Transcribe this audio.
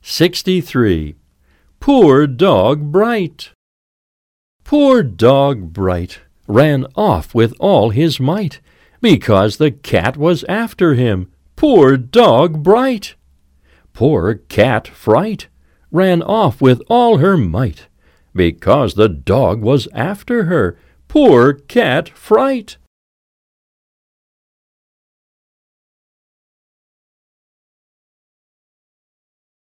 63. Poor Dog Bright. Poor Dog Bright ran off with all his might, because the cat was after him. Poor Dog Bright. Poor Cat Fright ran off with all her might, because the dog was after her. Poor Cat Fright.